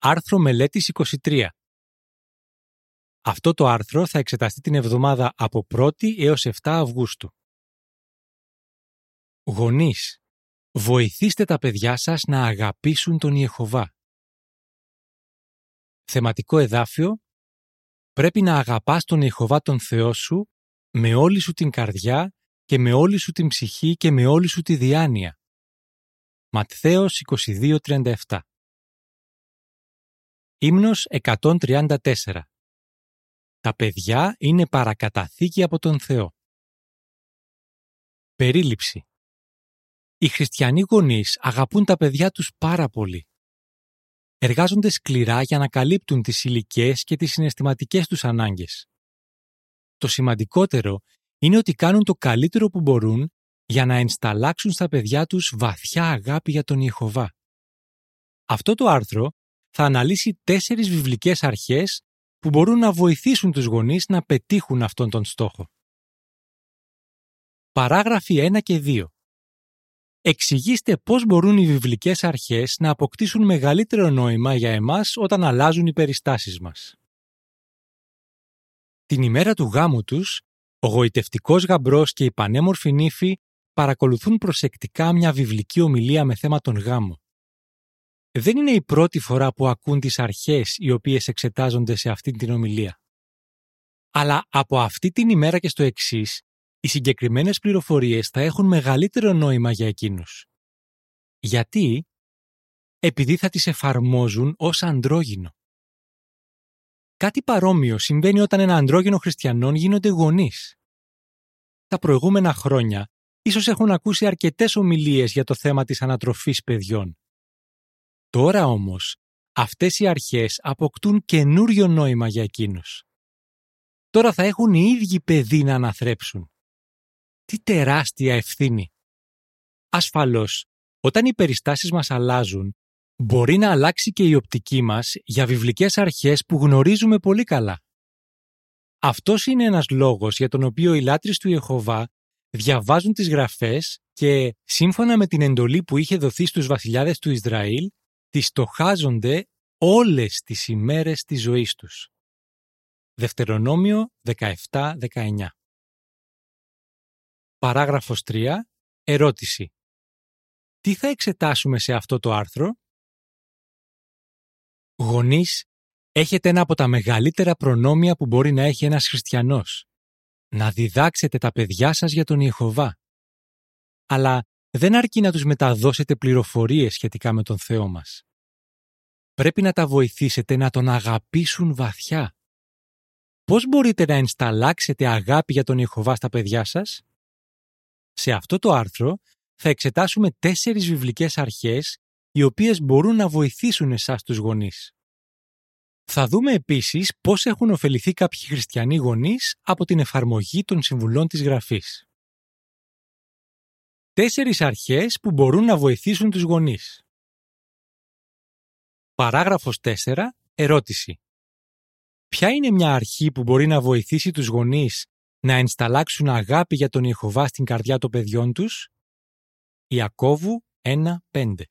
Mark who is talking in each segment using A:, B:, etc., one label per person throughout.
A: Άρθρο μελέτης 23. Αυτό το άρθρο θα εξεταστεί την εβδομάδα από 1η έως 7 Αυγούστου. Γονείς, βοηθήστε τα παιδιά σας να αγαπήσουν τον Ιεχωβά. Θεματικό εδάφιο: πρέπει να αγαπάς τον Ιεχωβά τον Θεό σου με όλη σου την καρδιά και με όλη σου την ψυχή και με όλη σου τη διάνοια. Ματθαίος 22:37. Ύμνος 134. Τα παιδιά είναι παρακαταθήκη από τον Θεό. Περίληψη. Οι χριστιανοί γονείς αγαπούν τα παιδιά τους πάρα πολύ. Εργάζονται σκληρά για να καλύπτουν τις υλικές και τις συναισθηματικές τους ανάγκες. Το σημαντικότερο είναι ότι κάνουν το καλύτερο που μπορούν για να ενσταλλάξουν στα παιδιά τους βαθιά αγάπη για τον Ιεχωβά. Αυτό το άρθρο θα αναλύσει 4 βιβλικές αρχές που μπορούν να βοηθήσουν τους γονείς να πετύχουν αυτόν τον στόχο. Παράγραφοι 1 και 2. Εξηγήστε πώς μπορούν οι βιβλικές αρχές να αποκτήσουν μεγαλύτερο νόημα για εμάς όταν αλλάζουν οι περιστάσεις μας. Την ημέρα του γάμου τους, ο γοητευτικός γαμπρός και η πανέμορφη νύφη παρακολουθούν προσεκτικά μια βιβλική ομιλία με θέμα τον γάμο. Δεν είναι η πρώτη φορά που ακούν τις αρχές οι οποίες εξετάζονται σε αυτή την ομιλία. Αλλά από αυτή την ημέρα και στο εξής, οι συγκεκριμένες πληροφορίες θα έχουν μεγαλύτερο νόημα για εκείνους. Γιατί? Επειδή θα τις εφαρμόζουν ως αντρόγυνο. Κάτι παρόμοιο συμβαίνει όταν ένα αντρόγυνο χριστιανών γίνονται γονείς. Τα προηγούμενα χρόνια ίσως έχουν ακούσει αρκετές ομιλίες για το θέμα της ανατροφής παιδιών. Τώρα όμως, αυτές οι αρχές αποκτούν καινούριο νόημα για εκείνους. Τώρα θα έχουν οι ίδιοι παιδί να αναθρέψουν. Τι τεράστια ευθύνη! Ασφαλώς, όταν οι περιστάσεις μας αλλάζουν, μπορεί να αλλάξει και η οπτική μας για βιβλικές αρχές που γνωρίζουμε πολύ καλά. Αυτός είναι ένας λόγος για τον οποίο οι λάτρεις του Ιεχωβά διαβάζουν τις γραφές και, σύμφωνα με την εντολή που είχε δοθεί στους βασιλιάδες του Ισραήλ, τις στοχάζονται όλες τις ημέρες της ζωής τους. Δευτερονόμιο 17-19. Παράγραφος 3. Ερώτηση. Τι θα εξετάσουμε σε αυτό το άρθρο? Γονείς, έχετε ένα από τα μεγαλύτερα προνόμια που μπορεί να έχει ένας χριστιανός. Να διδάξετε τα παιδιά σας για τον Ιεχωβά. Αλλά δεν αρκεί να τους μεταδώσετε πληροφορίες σχετικά με τον Θεό μας. Πρέπει να τα βοηθήσετε να τον αγαπήσουν βαθιά. Πώς μπορείτε να ενσταλλάξετε αγάπη για τον Ιεχωβά στα παιδιά σας? Σε αυτό το άρθρο θα εξετάσουμε 4 βιβλικές αρχές οι οποίες μπορούν να βοηθήσουν εσάς τους γονείς. Θα δούμε επίσης πώς έχουν ωφεληθεί κάποιοι χριστιανοί γονείς από την εφαρμογή των συμβουλών της Γραφής. 4 αρχές που μπορούν να βοηθήσουν τους γονείς. Παράγραφος 4. Ερώτηση. Ποια είναι μια αρχή που μπορεί να βοηθήσει τους γονείς να ενσταλλάξουν αγάπη για τον Ιεχωβά στην καρδιά των παιδιών τους? Ιακώβου 1:5.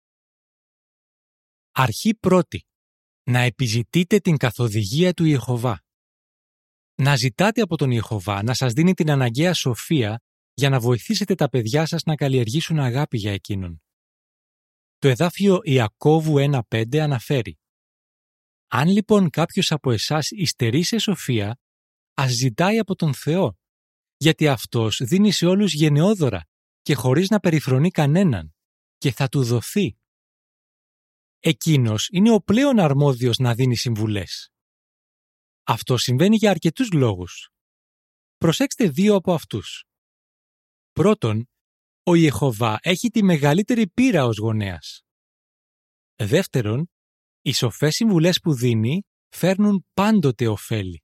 A: Αρχή πρώτη. Να επιζητείτε την καθοδηγία του Ιεχωβά. Να ζητάτε από τον Ιεχωβά να σας δίνει την αναγκαία σοφία για να βοηθήσετε τα παιδιά σας να καλλιεργήσουν αγάπη για εκείνον. Το εδάφιο Ιακώβου 1:5 αναφέρει: αν λοιπόν κάποιος από εσάς υστερεί σε σοφία, ας ζητάει από τον Θεό, γιατί Αυτός δίνει σε όλους γενναιόδωρα και χωρίς να περιφρονεί κανέναν, και θα του δοθεί. Εκείνος είναι ο πλέον αρμόδιος να δίνει συμβουλές. Αυτό συμβαίνει για αρκετούς λόγους. Προσέξτε 2 από αυτούς. Πρώτον, ο Ιεχωβά έχει τη μεγαλύτερη πείρα ως γονέας. Δεύτερον, οι σοφές συμβουλές που δίνει φέρνουν πάντοτε ωφέλη.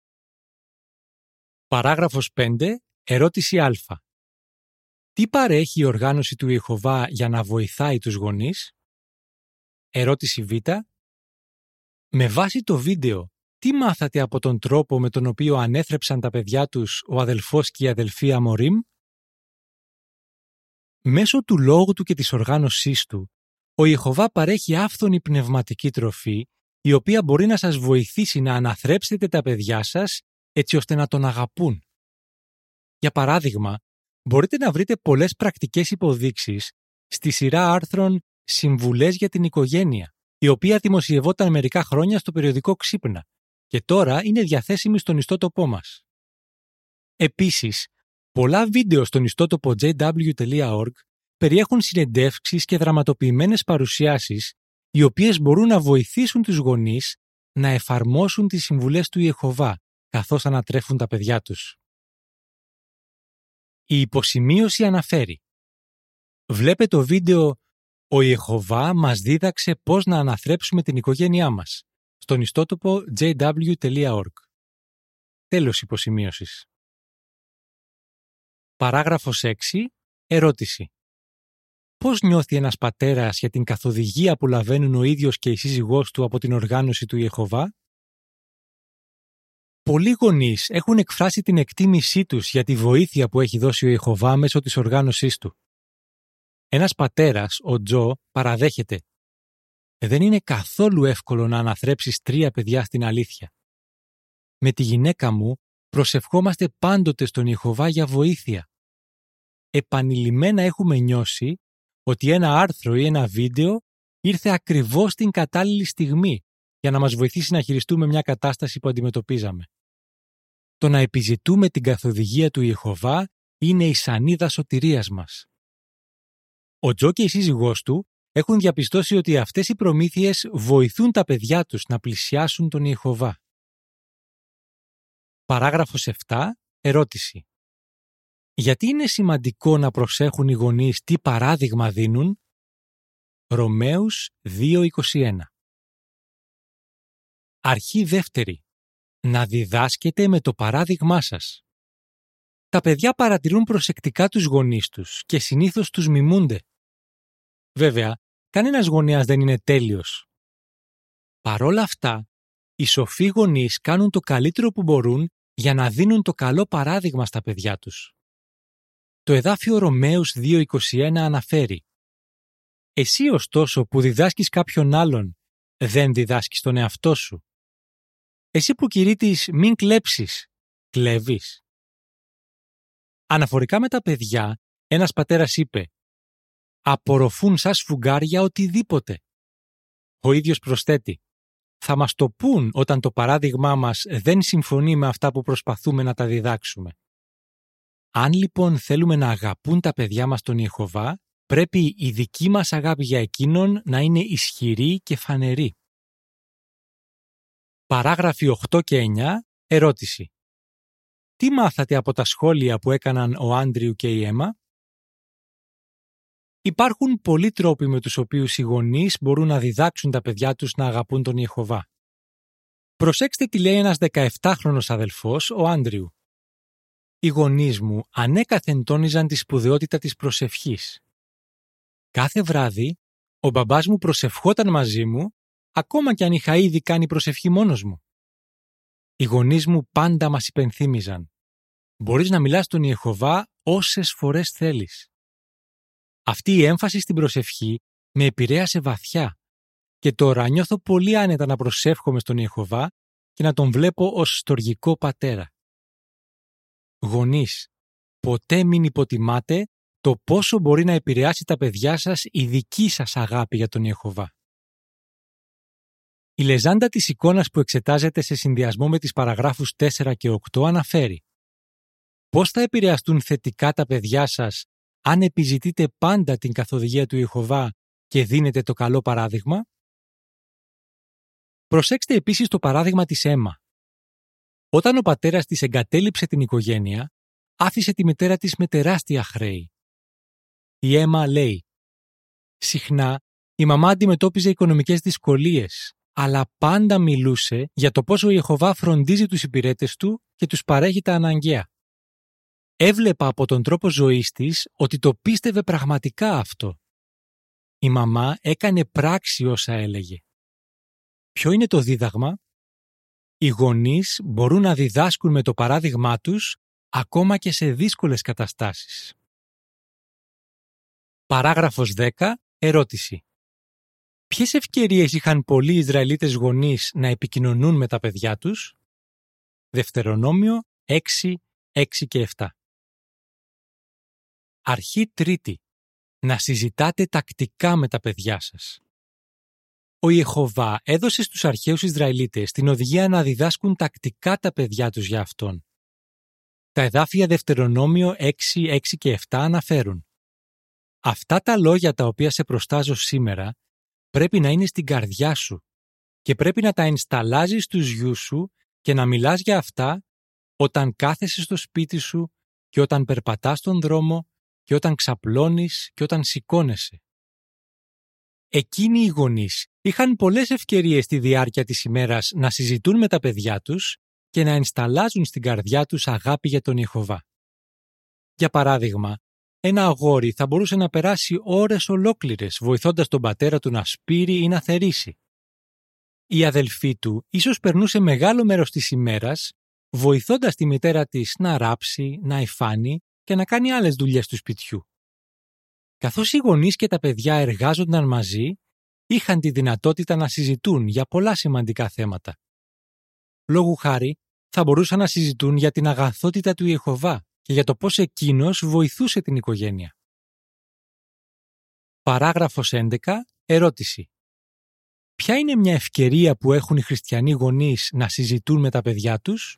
A: Παράγραφος 5. Ερώτηση Α. Τι παρέχει η οργάνωση του Ιεχωβά για να βοηθάει τους γονείς? Ερώτηση Β. Με βάση το βίντεο, τι μάθατε από τον τρόπο με τον οποίο ανέθρεψαν τα παιδιά τους ο αδελφός και η αδελφή Αμορίμ? Μέσω του λόγου του και της οργάνωσής του, ο Ιεχωβά παρέχει άφθονη πνευματική τροφή, η οποία μπορεί να σας βοηθήσει να αναθρέψετε τα παιδιά σας έτσι ώστε να τον αγαπούν. Για παράδειγμα, μπορείτε να βρείτε πολλές πρακτικές υποδείξεις στη σειρά άρθρων «Συμβουλές για την οικογένεια», η οποία δημοσιευόταν μερικά χρόνια στο περιοδικό Ξύπνα και τώρα είναι διαθέσιμη στον ιστότοπό μας. Επίσης, πολλά βίντεο στον ιστότοπο jw.org περιέχουν συνεντεύξεις και δραματοποιημένες παρουσιάσεις, οι οποίες μπορούν να βοηθήσουν τους γονείς να εφαρμόσουν τις συμβουλές του Ιεχωβά, καθώς ανατρέφουν τα παιδιά τους. Η υποσημείωση αναφέρει: «Βλέπε το βίντεο «Ο Ιεχωβά μας δίδαξε πώς να αναθρέψουμε την οικογένειά μας» στον ιστότοπο jw.org. Τέλος υποσημείωσης. Παράγραφος 6. Ερώτηση. Πώς νιώθει ένας πατέρας για την καθοδηγία που λαβαίνουν ο ίδιος και η σύζυγός του από την οργάνωση του Ιεχωβά? Πολλοί γονείς έχουν εκφράσει την εκτίμησή τους για τη βοήθεια που έχει δώσει ο Ιεχωβά μέσω της οργάνωσής του. Ένας πατέρας, ο Τζο, παραδέχεται: «Δεν είναι καθόλου εύκολο να αναθρέψεις 3 παιδιά στην αλήθεια. Με τη γυναίκα μου προσευχόμαστε πάντοτε στον Ιεχωβά για βοήθεια. Επανειλημμένα έχουμε νιώσει ότι ένα άρθρο ή ένα βίντεο ήρθε ακριβώς την κατάλληλη στιγμή για να μας βοηθήσει να χειριστούμε μια κατάσταση που αντιμετωπίζαμε. Το να επιζητούμε την καθοδηγία του Ιεχωβά είναι η σανίδα σωτηρίας μας». Ο Τζο και η σύζυγός του έχουν διαπιστώσει ότι αυτές οι προμήθειες βοηθούν τα παιδιά τους να πλησιάσουν τον Ιεχωβά. Παράγραφος 7. Ερώτηση. Γιατί είναι σημαντικό να προσέχουν οι γονείς τι παράδειγμα δίνουν? Ρωμαίους 2:21. Αρχή δεύτερη. Να διδάσκετε με το παράδειγμά σας. Τα παιδιά παρατηρούν προσεκτικά τους γονείς τους και συνήθως τους μιμούνται. Βέβαια, κανένας γονέας δεν είναι τέλειος. Παρόλα αυτά, οι σοφοί γονείς κάνουν το καλύτερο που μπορούν για να δίνουν το καλό παράδειγμα στα παιδιά τους. Το εδάφιο Ρωμαίους 2:21 αναφέρει: «Εσύ ωστόσο που διδάσκεις κάποιον άλλον, δεν διδάσκεις τον εαυτό σου. Εσύ που κηρύττεις μην κλέψεις, κλέβεις». Αναφορικά με τα παιδιά, ένας πατέρας είπε: «Απορροφούν σαν σφουγγάρια οτιδήποτε». Ο ίδιος προσθέτει: «Θα μας το πούν όταν το παράδειγμά μας δεν συμφωνεί με αυτά που προσπαθούμε να τα διδάξουμε». Αν λοιπόν θέλουμε να αγαπούν τα παιδιά μας τον Ιεχωβά, πρέπει η δική μας αγάπη για εκείνον να είναι ισχυρή και φανερή. Παράγραφοι 8 και 9. Ερώτηση. Τι μάθατε από τα σχόλια που έκαναν ο Άντριου και η Έμα? Υπάρχουν πολλοί τρόποι με τους οποίους οι γονείς μπορούν να διδάξουν τα παιδιά τους να αγαπούν τον Ιεχωβά. Προσέξτε τι λέει ένας 17χρονος αδελφός, ο Άντριου. Οι γονείς μου ανέκαθεν τόνιζαν τη σπουδαιότητα της προσευχής. Κάθε βράδυ, ο μπαμπάς μου προσευχόταν μαζί μου, ακόμα κι αν είχα ήδη κάνει προσευχή μόνος μου. Οι γονείς μου πάντα μας υπενθύμιζαν: μπορείς να μιλάς στον Ιεχωβά όσες φορές θέλεις. Αυτή η έμφαση στην προσευχή με επηρέασε βαθιά και τώρα νιώθω πολύ άνετα να προσεύχομαι στον Ιεχωβά και να τον βλέπω ως στοργικό πατέρα. Γονείς, ποτέ μην υποτιμάτε το πόσο μπορεί να επηρεάσει τα παιδιά σας η δική σας αγάπη για τον Ιεχωβά. Η λεζάντα της εικόνας που εξετάζεται σε συνδυασμό με τις παραγράφους 4 και 8 αναφέρει: πώς θα επηρεαστούν θετικά τα παιδιά σας αν επιζητείτε πάντα την καθοδηγία του Ιεχωβά και δίνετε το καλό παράδειγμα? Προσέξτε επίσης το παράδειγμα της Έμα. Όταν ο πατέρας της εγκατέλειψε την οικογένεια, άφησε τη μητέρα της με τεράστια χρέη. Η Έμα λέει: συχνά η μαμά αντιμετώπιζε οικονομικές δυσκολίες, αλλά πάντα μιλούσε για το πόσο ο Ιεχωβά φροντίζει τους υπηρέτες του και τους παρέχει τα αναγκαία. Έβλεπα από τον τρόπο ζωής της ότι το πίστευε πραγματικά αυτό. Η μαμά έκανε πράξη όσα έλεγε. Ποιο είναι το δίδαγμα? Οι γονείς μπορούν να διδάσκουν με το παράδειγμά τους ακόμα και σε δύσκολες καταστάσεις. Παράγραφος 10. Ερώτηση. Ποιες ευκαιρίες είχαν πολλοί Ισραηλίτες γονείς να επικοινωνούν με τα παιδιά τους? Δευτερονόμιο 6, 6 και 7. Αρχή τρίτη. Να συζητάτε τακτικά με τα παιδιά σας. Ο Ιεχωβά έδωσε στους αρχαίους Ισραηλίτες την οδηγία να διδάσκουν τακτικά τα παιδιά τους για Αυτόν. Τα εδάφια Δευτερονόμιο 6, 6 και 7 αναφέρουν: «Αυτά τα λόγια τα οποία σε προστάζω σήμερα πρέπει να είναι στην καρδιά σου και πρέπει να τα ενσταλάζεις στους γιους σου και να μιλάς για αυτά όταν κάθεσαι στο σπίτι σου και όταν περπατάς στον δρόμο και όταν ξαπλώνεις και όταν σηκώνεσαι». Εκείνοι οι γονείς είχαν πολλές ευκαιρίες στη διάρκεια της ημέρας να συζητούν με τα παιδιά τους και να ενσταλάζουν στην καρδιά τους αγάπη για τον Ιεχωβά. Για παράδειγμα, ένα αγόρι θα μπορούσε να περάσει ώρες ολόκληρες βοηθώντας τον πατέρα του να σπείρει ή να θερήσει. Η αδελφή του ίσως περνούσε μεγάλο μέρος της ημέρας βοηθώντας τη μητέρα της να ράψει, να υφάνει και να κάνει άλλες δουλειές του σπιτιού. Καθώς οι γονείς και τα παιδιά εργάζονταν μαζί, είχαν τη δυνατότητα να συζητούν για πολλά σημαντικά θέματα. Λόγου χάρη, θα μπορούσαν να συζητούν για την αγαθότητα του Ιεχωβά και για το πώς εκείνος βοηθούσε την οικογένεια. Παράγραφος 11. Ερώτηση. Ποια είναι μια ευκαιρία που έχουν οι χριστιανοί γονείς να συζητούν με τα παιδιά τους?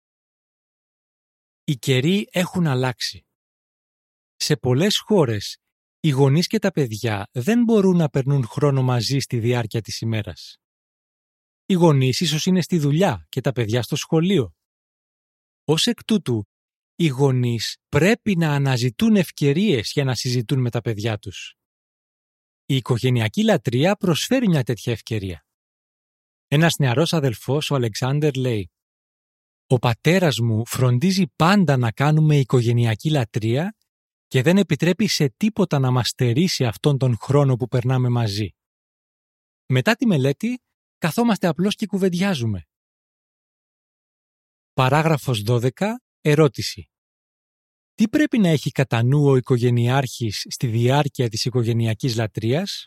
A: Οι καιροί έχουν αλλάξει. Σε πολλές χώρες, οι γονείς και τα παιδιά δεν μπορούν να περνούν χρόνο μαζί στη διάρκεια της ημέρας. Οι γονείς ίσως είναι στη δουλειά και τα παιδιά στο σχολείο. Ως εκ τούτου, οι γονείς πρέπει να αναζητούν ευκαιρίες για να συζητούν με τα παιδιά τους. Η οικογενειακή λατρεία προσφέρει μια τέτοια ευκαιρία. Ένας νεαρός αδελφός, ο Αλεξάνδερ, λέει: «Ο πατέρας μου φροντίζει πάντα να κάνουμε οικογενειακή λατρεία και δεν επιτρέπει σε τίποτα να μας στερήσει αυτόν τον χρόνο που περνάμε μαζί. Μετά τη μελέτη, καθόμαστε απλώς και κουβεντιάζουμε». Παράγραφος 12. Ερώτηση. Τι πρέπει να έχει κατά νου ο οικογενειάρχης στη διάρκεια της οικογενειακής λατρείας?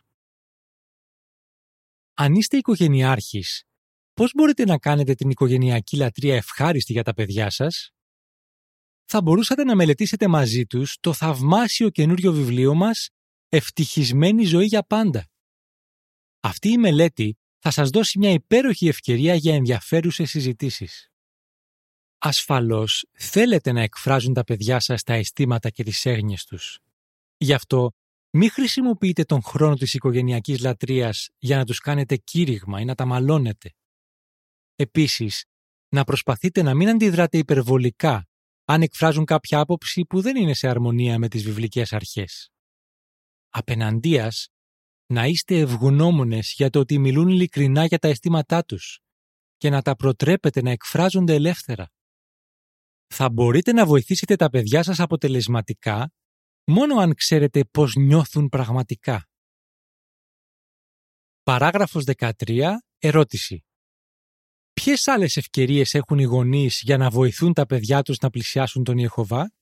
A: Αν είστε οικογενειάρχης, πώς μπορείτε να κάνετε την οικογενειακή λατρεία ευχάριστη για τα παιδιά σας? Θα μπορούσατε να μελετήσετε μαζί τους το θαυμάσιο καινούριο βιβλίο μας «Ευτυχισμένη ζωή για πάντα». Αυτή η μελέτη θα σας δώσει μια υπέροχη ευκαιρία για ενδιαφέρουσες συζητήσεις. Ασφαλώς θέλετε να εκφράζουν τα παιδιά σας τα αισθήματα και τις έγνοιες τους. Γι' αυτό μην χρησιμοποιείτε τον χρόνο της οικογενειακής λατρείας για να τους κάνετε κήρυγμα ή να τα μαλώνετε. Επίσης, να προσπαθείτε να μην αντιδράτε υπερβολικά αν εκφράζουν κάποια άποψη που δεν είναι σε αρμονία με τις βιβλικές αρχές. Απεναντίας, να είστε ευγνώμονες για το ότι μιλούν ειλικρινά για τα αισθήματά τους και να τα προτρέπετε να εκφράζονται ελεύθερα. Θα μπορείτε να βοηθήσετε τα παιδιά σας αποτελεσματικά μόνο αν ξέρετε πώς νιώθουν πραγματικά. Παράγραφος 13. Ερώτηση. Ποιες άλλες ευκαιρίες έχουν οι γονείς για να βοηθούν τα παιδιά τους να πλησιάσουν τον Ιεχωβά?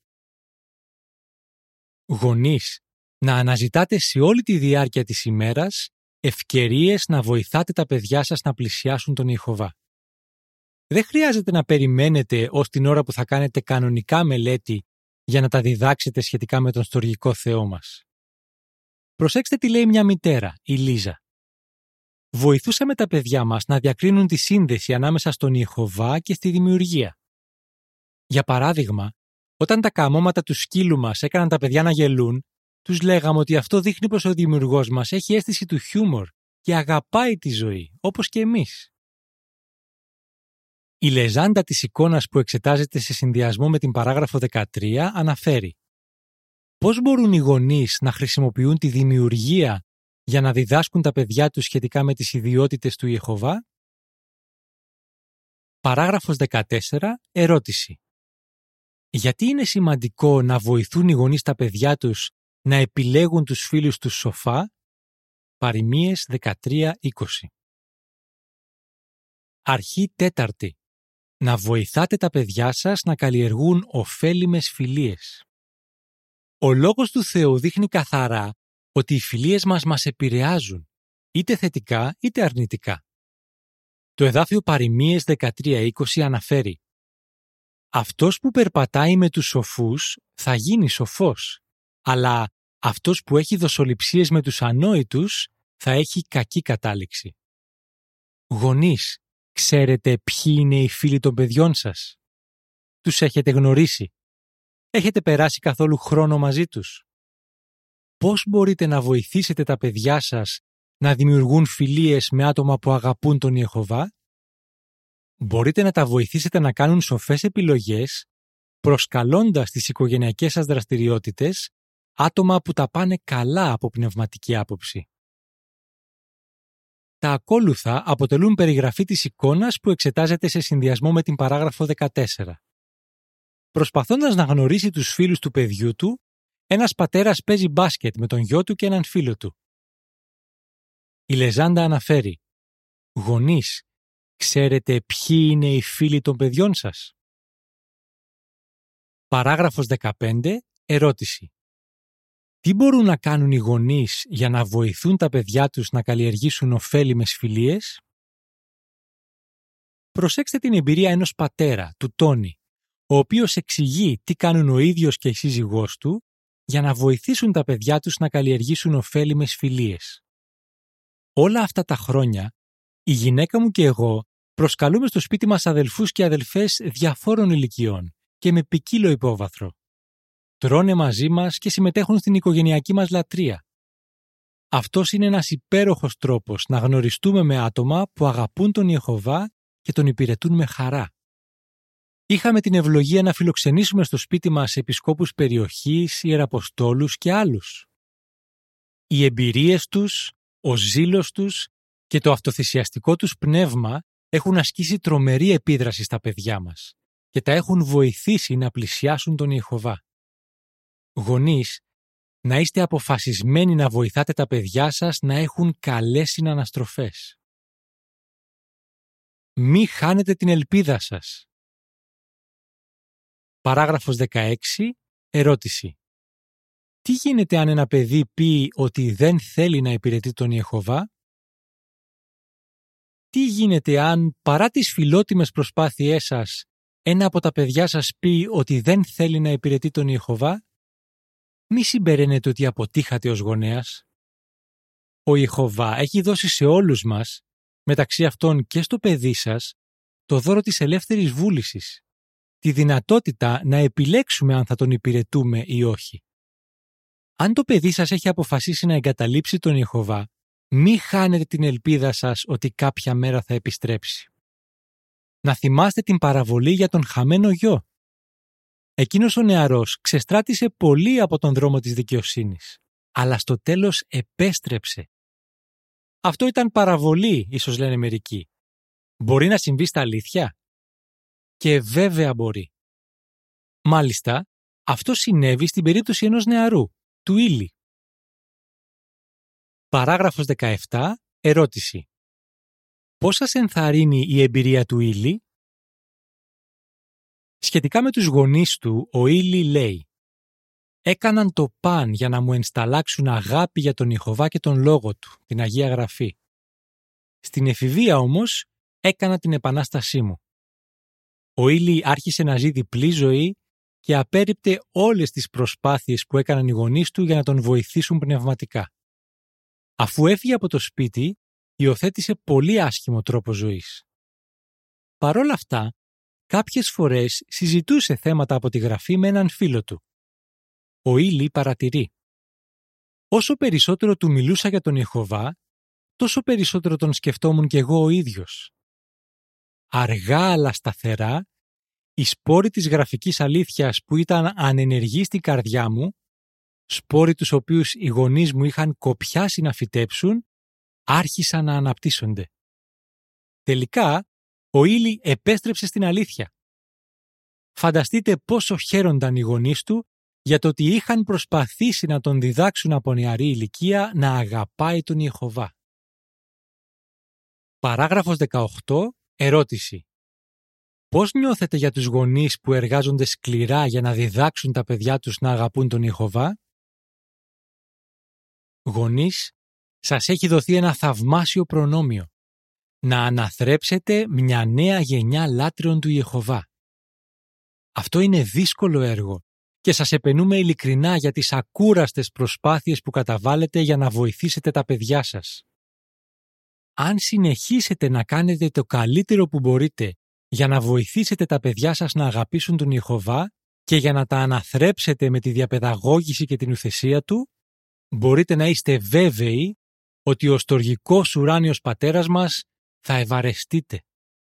A: Γονείς, να αναζητάτε σε όλη τη διάρκεια της ημέρας ευκαιρίες να βοηθάτε τα παιδιά σας να πλησιάσουν τον Ιεχωβά. Δεν χρειάζεται να περιμένετε ως την ώρα που θα κάνετε κανονικά μελέτη για να τα διδάξετε σχετικά με τον στοργικό Θεό μας. Προσέξτε τι λέει μια μητέρα, η Λίζα. Βοηθούσαμε τα παιδιά μας να διακρίνουν τη σύνδεση ανάμεσα στον Ιεχωβά και στη δημιουργία. Για παράδειγμα, όταν τα καμώματα του σκύλου μας έκαναν τα παιδιά να γελούν, τους λέγαμε ότι αυτό δείχνει πως ο δημιουργός μας έχει αίσθηση του χιούμορ και αγαπάει τη ζωή, όπως και εμείς. Η λεζάντα της εικόνας που εξετάζεται σε συνδυασμό με την παράγραφο 13 αναφέρει πώς μπορούν οι γονείς να χρησιμοποιούν τη δημιουργία για να διδάσκουν τα παιδιά τους σχετικά με τις ιδιότητες του Ιεχωβά. Παράγραφος 14. Ερώτηση. Γιατί είναι σημαντικό να βοηθούν οι γονείς τα παιδιά τους να επιλέγουν τους φίλους τους σοφά? Παροιμίες 13-20. Αρχή τέταρτη. Να βοηθάτε τα παιδιά σας να καλλιεργούν ωφέλιμες φιλίες. Ο λόγος του Θεού δείχνει καθαρά ότι οι φιλίες μας επηρεάζουν είτε θετικά είτε αρνητικά. Το εδάφιο Παροιμίες 13:20 αναφέρει «Αυτός που περπατάει με τους σοφούς θα γίνει σοφός, αλλά αυτός που έχει δοσοληψίες με τους ανόητους θα έχει κακή κατάληξη». Γονείς, ξέρετε ποιοι είναι οι φίλοι των παιδιών σας? Τους έχετε γνωρίσει? Έχετε περάσει καθόλου χρόνο μαζί τους? Πώς μπορείτε να βοηθήσετε τα παιδιά σας να δημιουργούν φιλίες με άτομα που αγαπούν τον Ιεχωβά? Μπορείτε να τα βοηθήσετε να κάνουν σοφές επιλογές, προσκαλώντας στις οικογενειακές σας δραστηριότητες άτομα που τα πάνε καλά από πνευματική άποψη. Τα ακόλουθα αποτελούν περιγραφή της εικόνας που εξετάζεται σε συνδυασμό με την παράγραφο 14. Προσπαθώντας να γνωρίσει τους φίλους του παιδιού του, ένας πατέρας παίζει μπάσκετ με τον γιο του και έναν φίλο του. Η λεζάντα αναφέρει «Γονείς, ξέρετε ποιοι είναι οι φίλοι των παιδιών σας?» Παράγραφος 15. Ερώτηση. Τι μπορούν να κάνουν οι γονείς για να βοηθούν τα παιδιά τους να καλλιεργήσουν ωφέλιμες φιλίες? Προσέξτε την εμπειρία ενός πατέρα, του Τόνι, ο οποίος εξηγεί τι κάνουν ο ίδιος και η σύζυγός του για να βοηθήσουν τα παιδιά τους να καλλιεργήσουν ωφέλιμες φιλίες. Όλα αυτά τα χρόνια, η γυναίκα μου και εγώ προσκαλούμε στο σπίτι μας αδελφούς και αδελφές διαφόρων ηλικιών και με ποικίλο υπόβαθρο. Τρώνε μαζί μας και συμμετέχουν στην οικογενειακή μας λατρεία. Αυτός είναι ένας υπέροχος τρόπος να γνωριστούμε με άτομα που αγαπούν τον Ιεχωβά και τον υπηρετούν με χαρά. Είχαμε την ευλογία να φιλοξενήσουμε στο σπίτι μας επισκόπους περιοχής, ιεραποστόλους και άλλους. Οι εμπειρίες τους, ο ζήλος τους και το αυτοθυσιαστικό τους πνεύμα έχουν ασκήσει τρομερή επίδραση στα παιδιά μας και τα έχουν βοηθήσει να πλησιάσουν τον Ιεχωβά. Γονείς, να είστε αποφασισμένοι να βοηθάτε τα παιδιά σας να έχουν καλές συναναστροφές. Μη χάνετε την ελπίδα σας. Παράγραφος 16. Ερώτηση. Τι γίνεται αν ένα παιδί πει ότι δεν θέλει να υπηρετεί τον Ιεχωβά? Τι γίνεται αν, παρά τις φιλότιμες προσπάθειές σας, ένα από τα παιδιά σας πει ότι δεν θέλει να υπηρετεί τον Ιεχωβά? Μη συμπεραίνετε ότι αποτύχατε ως γονέας. Ο Ιεχωβά έχει δώσει σε όλους μας, μεταξύ αυτών και στο παιδί σας, το δώρο της ελεύθερης βούλησης, τη δυνατότητα να επιλέξουμε αν θα τον υπηρετούμε ή όχι. Αν το παιδί σας έχει αποφασίσει να εγκαταλείψει τον Ιεχωβά, μη χάνετε την ελπίδα σας ότι κάποια μέρα θα επιστρέψει. Να θυμάστε την παραβολή για τον χαμένο γιο. Εκείνος ο νεαρός ξεστράτησε πολύ από τον δρόμο της δικαιοσύνης, αλλά στο τέλος επέστρεψε. Αυτό ήταν παραβολή, ίσως λένε μερικοί. Μπορεί να συμβεί στα αλήθεια? Και βέβαια μπορεί. Μάλιστα, αυτό συνέβη στην περίπτωση ενός νεαρού, του Ήλι. Παράγραφος 17. Ερώτηση. Πώς σας ενθαρρύνει η εμπειρία του Ήλι? Σχετικά με τους γονείς του, ο Ήλι λέει «Έκαναν το παν για να μου ενσταλλάξουν αγάπη για τον Ιεχωβά και τον Λόγο του, την Αγία Γραφή. Στην εφηβεία όμως έκανα την επανάστασή μου. Ο Ήλι άρχισε να ζει διπλή ζωή και απέρριπτε όλες τις προσπάθειες που έκαναν οι γονείς του για να τον βοηθήσουν πνευματικά. Αφού έφυγε από το σπίτι, υιοθέτησε πολύ άσχημο τρόπο ζωής. Παρ' όλα αυτά, κάποιες φορές συζητούσε θέματα από τη Γραφή με έναν φίλο του. Ο Ήλι παρατηρεί «Όσο περισσότερο του μιλούσα για τον Ιεχωβά, τόσο περισσότερο τον σκεφτόμουν κι εγώ ο ίδιος. Αργά αλλά σταθερά, οι σπόροι της γραφικής αλήθειας που ήταν ανενεργοί στην καρδιά μου, σπόροι τους οποίους οι γονείς μου είχαν κοπιάσει να φυτέψουν, άρχισαν να αναπτύσσονται. Τελικά, ο Ήλι επέστρεψε στην αλήθεια. Φανταστείτε πόσο χαίρονταν οι γονείς του για το ότι είχαν προσπαθήσει να τον διδάξουν από νεαρή ηλικία να αγαπάει τον Ιεχωβά. Παράγραφος 18. Ερώτηση. Πώς νιώθετε για τους γονείς που εργάζονται σκληρά για να διδάξουν τα παιδιά τους να αγαπούν τον Ιεχωβά? Γονείς, σας έχει δοθεί ένα θαυμάσιο προνόμιο. Να αναθρέψετε μια νέα γενιά λάτρεων του Ιεχωβά. Αυτό είναι δύσκολο έργο και σας επενούμε ειλικρινά για τις ακούραστες προσπάθειες που καταβάλλετε για να βοηθήσετε τα παιδιά σας. Αν συνεχίσετε να κάνετε το καλύτερο που μπορείτε για να βοηθήσετε τα παιδιά σας να αγαπήσουν τον Ιεχωβά και για να τα αναθρέψετε με τη διαπαιδαγώγηση και την ουθεσία του, μπορείτε να είστε βέβαιοι ότι ο στοργικός ουράνιος πατέρας μας θα ευαρεστείτε.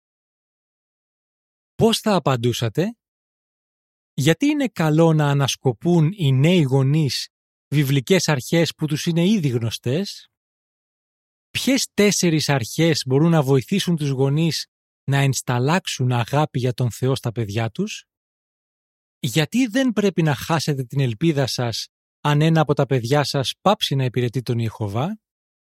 A: Πώς θα απαντούσατε? Γιατί είναι καλό να ανασκοπούν οι νέοι γονείς βιβλικές αρχές που τους είναι ήδη γνωστές? Ποιες 4 αρχές μπορούν να βοηθήσουν τους γονείς να ενσταλλάξουν αγάπη για τον Θεό στα παιδιά τους? Γιατί δεν πρέπει να χάσετε την ελπίδα σας αν ένα από τα παιδιά σας πάψει να υπηρετεί τον Ιεχωβά?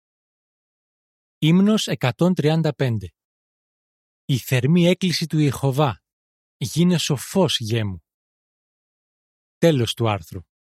A: Ύμνος 135. Η θερμή έκκληση του Ιεχωβά. Γίνε σοφός, γιέ μου. Τέλος του άρθρου.